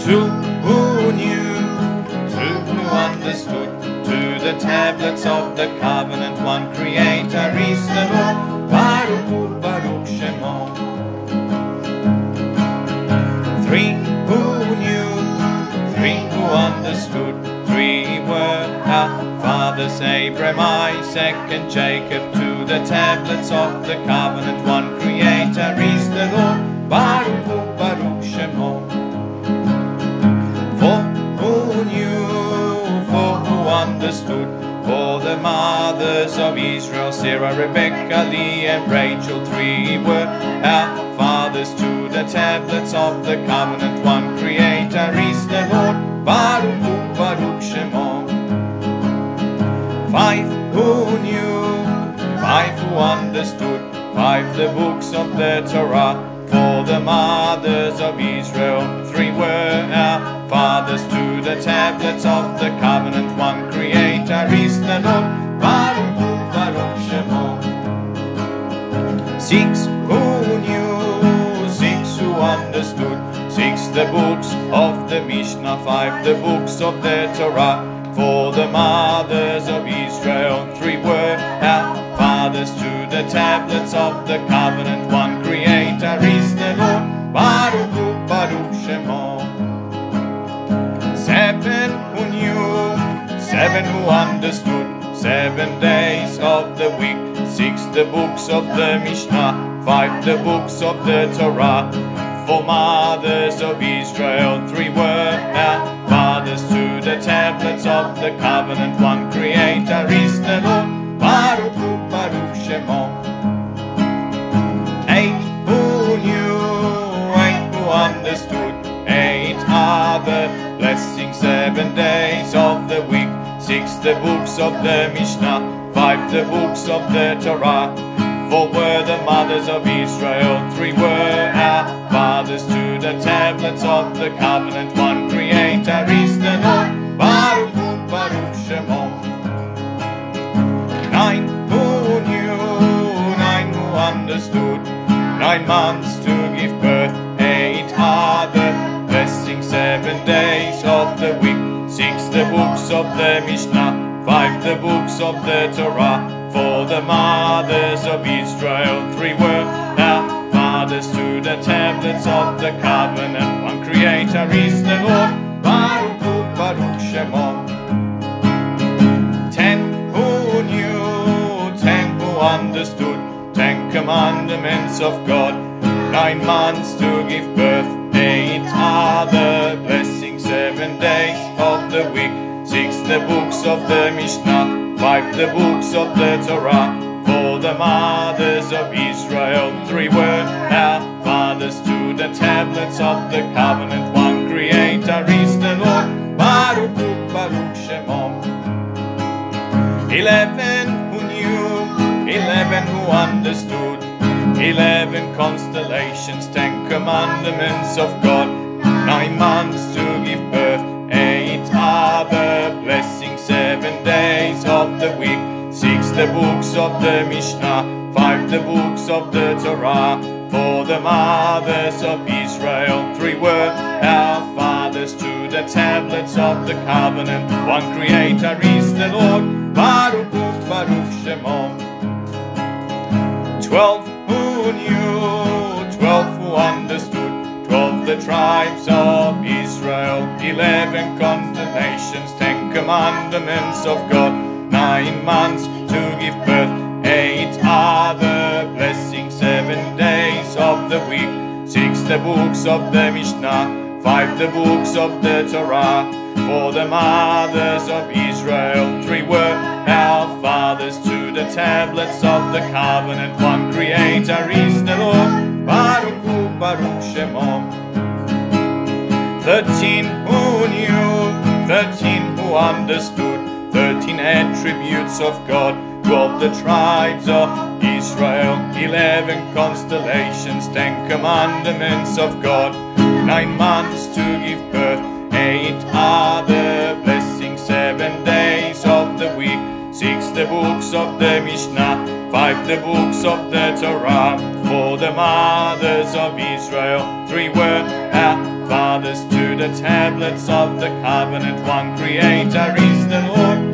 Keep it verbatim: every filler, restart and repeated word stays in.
Two who knew, two who understood, to the tablets of the covenant, one Creator is the Lord. Baruch Hu, Baruch Shemo. Three who knew, three who understood, three were our fathers, Abraham, Isaac, and Jacob. To the tablets of the covenant, one Creator is the Lord. Baruch Hu, Baruch Shemo. Four who knew, four who understood, for the mothers of Israel, Sarah, Rebecca, Leah, and Rachel. Three were our fathers. To the tablets of the covenant, one Creator is the Lord. Baruch Hu, Baruch Shemo. Five who knew, five who understood, five the books of the Torah, for the mothers of Israel. Three were our fathers. To the tablets of the covenant, one Creator is the Lord. Baruch Hu, Baruch Shemo. Six who knew, six who understood, six the books of the Mishnah, five the books of the Torah, for the mothers of Israel. Three were our fathers. To the tablets of the covenant, one Creator is the Lord. Baruch Hu, Baruch Shemo. Seven who knew, seven who understood, seven days of the week, six the books of the Mishnah, five the books of the Torah, for mothers of Israel. Three were our fathers. To the tablets of the covenant, one Creator is the Lord. Baruch Hu, Baruch Shemo. Eight who knew, eight who understood, eight are the blessings, seven days of the week, six the books of the Mishnah, five the books of the Torah, four were the mothers of Israel. Three were our fathers. To the tablets of the covenant, one Creator is the Lord. Baruch Hu, Baruch Shemo. Nine who knew, nine who understood, nine months to give birth, eight are the blessings, seven days of the week, six the books of the Mishnah, five the books of the Torah, for the mothers of Israel. Three were our fathers. To the tablets of the covenant, one Creator is the Lord. Baruch Hu, Baruch Shemo. Ten who knew, ten who understood, ten commandments of God, nine months to give birth, eight are the blessings, seven days of the week, six the books of the Mishnah, five the books of the Torah, for the mothers of Israel. Three were our fathers. To the tablets of the covenant, one Creator is the Lord. Baruch Hu, Baruch Shemo. Eleven who knew, eleven who understood, eleven constellations, ten commandments of God, nine months to give birth, eight are the blessings, seven days of the week, six the books of the Mishnah, five the books of the Torah, for the mothers of Israel. Three were our fathers. To the tablets of the covenant, one Creator is the Lord. Baruch Hu, Baruch Shemo. Twelve who knew, twelve who understood, twelve the tribes of Israel, eleven constellations, ten commandments of God, nine months to give birth, eight are the blessings, seven days of the week, six the books of the Mishnah, five the books of the Torah, for the mothers of Israel. Three were our fathers. To the tablets of the covenant, one Creator is the Lord. Baruch Hu, Baruch Shemo. Thirteen who knew, thirteen who understood, thirteen attributes of God, twelve the tribes of Israel, eleven constellations, ten commandments of God, nine months to give birth, eight are the blessings, seven days of the week, six the books of the Mishnah, five the books of the Torah, four the mothers of Israel, three were our fathers, to the tablets of the covenant, one Creator is the Lord.